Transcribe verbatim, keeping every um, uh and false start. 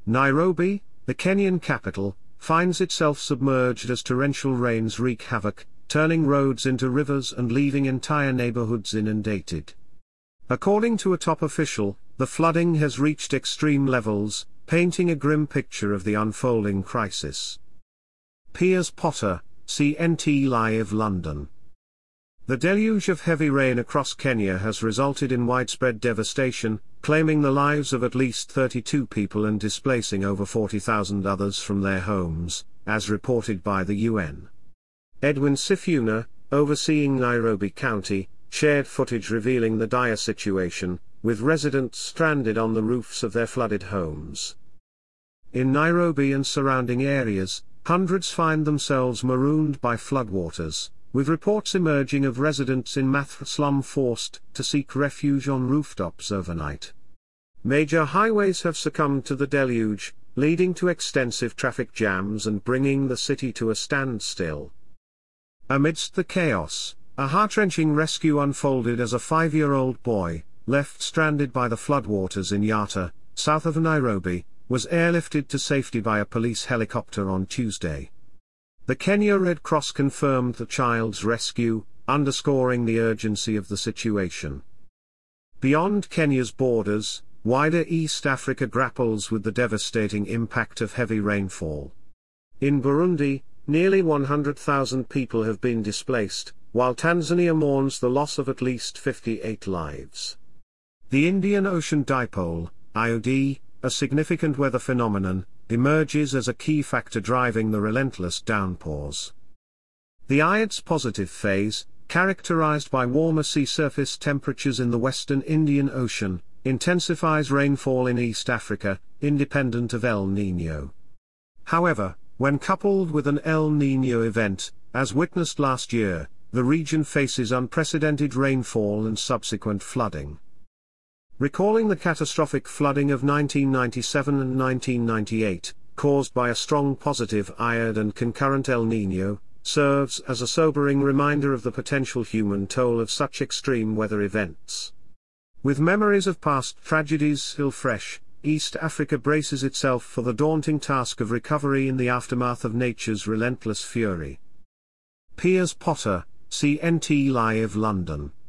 Nairobi, the Kenyan capital, finds itself submerged as torrential rains wreak havoc, turning roads into rivers and leaving entire neighborhoods inundated. According to a top official, the flooding has reached extreme levels, painting a grim picture of the unfolding crisis. Piers Potter, C N T Live London. The deluge of heavy rain across Kenya has resulted in widespread devastation, claiming the lives of at least thirty-two people and displacing over forty thousand others from their homes, as reported by the U N. Edwin Sifuna, overseeing Nairobi County, shared footage revealing the dire situation, with residents stranded on the roofs of their flooded homes. In Nairobi and surrounding areas, hundreds find themselves marooned by floodwaters, with reports emerging of residents in Mathare slum forced to seek refuge on rooftops overnight. Major highways have succumbed to the deluge, leading to extensive traffic jams and bringing the city to a standstill. Amidst the chaos, a heart-wrenching rescue unfolded as a five-year-old boy, left stranded by the floodwaters in Yatta, south of Nairobi, was airlifted to safety by a police helicopter on Tuesday. The Kenya Red Cross confirmed the child's rescue, underscoring the urgency of the situation. Beyond Kenya's borders, wider East Africa grapples with the devastating impact of heavy rainfall. In Burundi, nearly one hundred thousand people have been displaced, while Tanzania mourns the loss of at least fifty-eight lives. The Indian Ocean Dipole, I O D, a significant weather phenomenon, emerges as a key factor driving the relentless downpours. The I O D's positive phase, characterized by warmer sea surface temperatures in the western Indian Ocean, intensifies rainfall in East Africa, independent of El Niño. However, when coupled with an El Niño event, as witnessed last year, the region faces unprecedented rainfall and subsequent flooding. Recalling the catastrophic flooding of nineteen ninety-seven and nineteen ninety-eight, caused by a strong positive I O D and concurrent El Niño, serves as a sobering reminder of the potential human toll of such extreme weather events. With memories of past tragedies still fresh, East Africa braces itself for the daunting task of recovery in the aftermath of nature's relentless fury. Piers Potter, C N T Live London.